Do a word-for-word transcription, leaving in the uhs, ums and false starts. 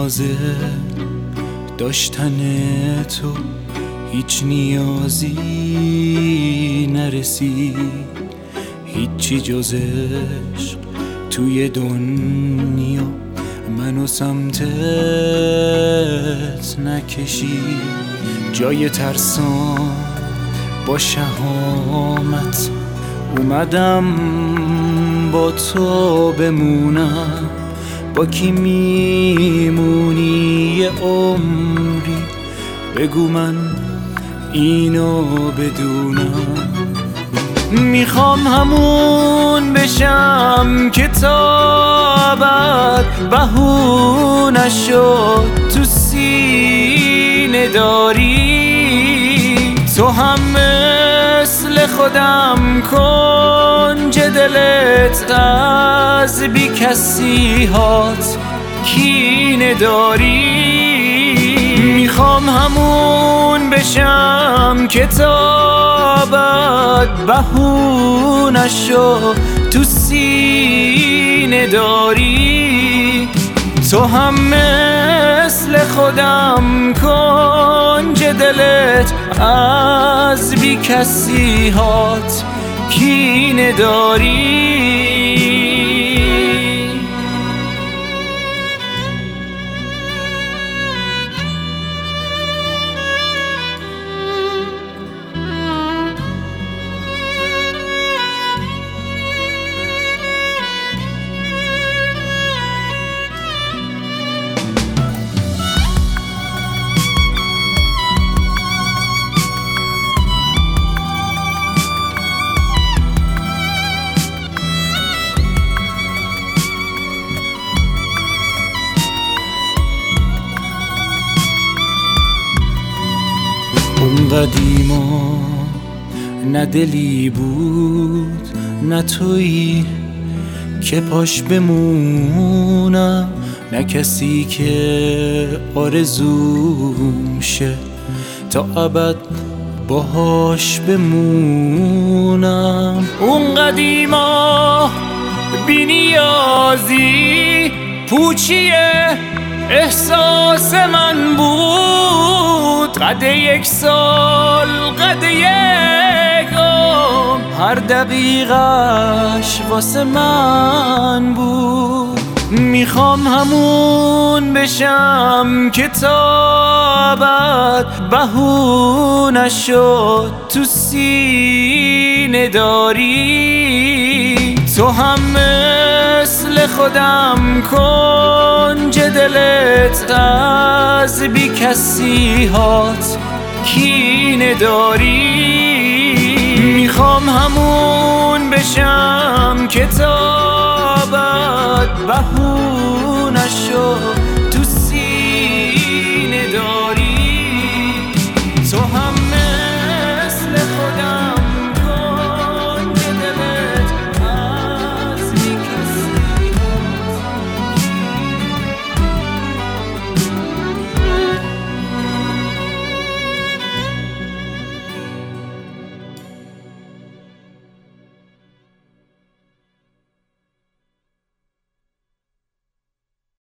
نیاز داشتن تو هیچ نیازی نرسید، هیچی جز عشق توی دنیا منو سمتت نکشید. جای ترسان با شهامت اومدم با تو بمونم، با کی میمونی یه عمری بگو من اینو بدونم. میخوام همون بشم که تا ابد بهونه شد تو سینه داری. تو هم مثل خودم کنج دلت از بی کسی هات کینه داری. میخوام همون بشم که تا ابد بهونه شد تو سینه داری. تو هم مثل خودم کنج دلت از بی کسی هات کینه داری. اون قدیما نه دلی بود نه تویی که پاش بمونم، نه کسی که آرزوم شه تا ابد باهاش بمونم. اون قدیما بی نیازی پوچیه احساس من بود، قد یک سال قد یک عمر هر دقیقش واسه من بود. میخوام همون بشم که تا ابد بهونه شد تو سینه داری. تو هم مثل خودم کنج دلت از بی کسی هات کینه داری. میخوام همون بشم که تا ابد بهونه شد